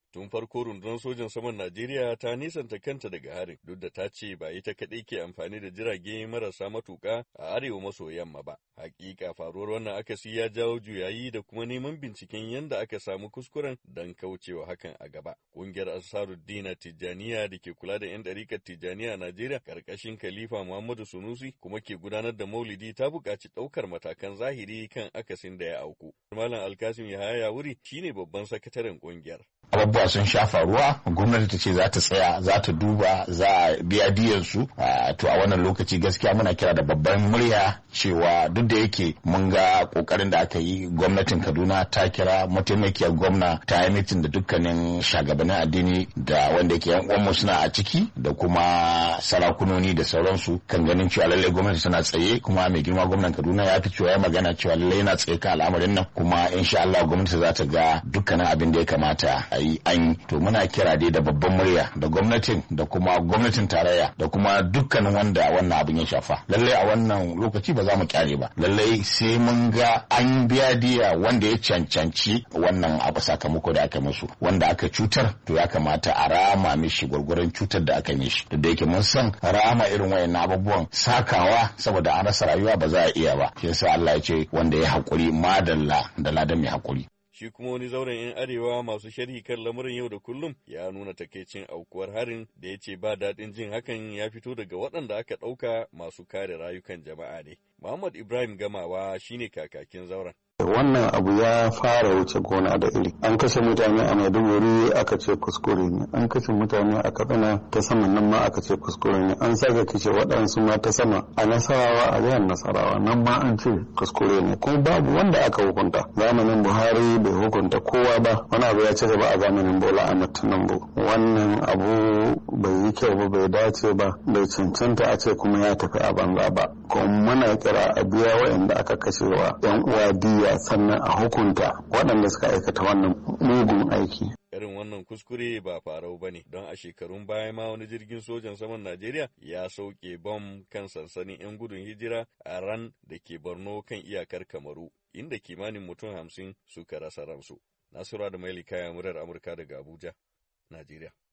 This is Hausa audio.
Tun farko rundunar sojan saman Najeriya ta nisanta kanta daga harin, duk da ta ce ba ita kaɗai ke amfani da jirage marasa matuƙa a arewa maso yamma ba. Hakika faruwar wannan akasi ya jawo juyayi da kuma neman binciken yadda aka samu kuskuren don kaucewa hakan a gaba. Ƙungiyar Ansaruddin Tijjaniya da ke kula da 'yan ɗarikar Tijjaniya a Najeriya ƙarƙashin Khalifa Muhammadu Sunusi kuma ke gudanar da maulidi ta buƙaci ɗaukar matakan zahiri kan akasin da ya auku. Malam Alkasim Yahaya Wuri shine babban sakataren ƙungiyar. Abubuwa sun sha faruwa, gwamnati ta ce za ta tsaya, za ta duba, za a biya diyansu. To a wannan lokaci gaskiya muna kira da babban murya cewa duk da yake mun ga kokarin da aka yi, gwamnatin Kaduna ta kira mataimakiyar gwamna ta yi mitin da dukkanin shugabannin addini da wanda yake yan uwanmu suna a ciki da kuma sarakunoni da sauransu kan ganin cewa lallai gwamnati tana tsaye, kuma mai girma gwamnan Kaduna ya fi cewa ya magana cewa lallai yana tsaye kan al'amarin nan, kuma insha Allah gwamnati za ta ga dukkanin abin da ya kamata a yi an yi. To muna kira dai da babban murya da gwamnatin da kuma gwamnatin tarayya da kuma dukkanin wanda wannan abin ya shafa. Lallai a wannan lokaci ba za mu kyale ba. Lallai sai mun ga an biya diya wanda ya cancanci wannan abu sakamako da aka musu. Wanda aka cutar to ya kamata a rama mishi gwargwaron cutar da aka mishi. Da yake mun san rama irin wayannan abubuwan sakawa saboda an rasa rayuwa ba za a iya ba. Shi yasa Allah ya ce wanda ya haƙuri madalla da ladan mai haƙuri. Shi kuma wani zauren 'yan arewa masu sharhi kan lamurin yau da kullum ya nuna takeicin aukuwar harin da ya ce ba daɗin jin hakan ya fito daga waɗanda aka ɗauka masu kare rayukan jama'a ne. Muhammad Ibrahim Gamawa shine kakakin zauren. Wannan abu ya fara wuce gona da iri. An kashe mutane a Maiduguri aka ce kuskure ne. An kashe mutane a Katsina ta saman nan ma aka ce kuskure ne. An sake kashe waɗansu ma ta sama a Nasarawa a jihar Nasarawa nan ma an ce kuskure ne. Kuma babu wanda aka hukunta. Zamanin Buhari bai hukunta kowa ba. Wani abu ya ci gaba a zamanin Bola Ahmed Tinubu. Wannan abu bai yi kyau ba, bai dace ba, bai cancanta a ce kuma ya tafi a banza ba. Kuma muna kira a biya waɗanda aka kashewa 'yan uwa diya, sannan a hukunta waɗanda suka aikata wannan mugun aiki. Irin wannan kuskure ba farau ba ne, don a shekarun baya ma wani jirgin sojan saman Najeriya ya sauke bom kan sansanin 'yan gudun hijira a Ran da ke Borno kan iyakar Kamaru, inda kimanin mutum 50 suka rasa ransu. Nasura da Maili Kaya, murar Amurka daga Abuja, Najeriya.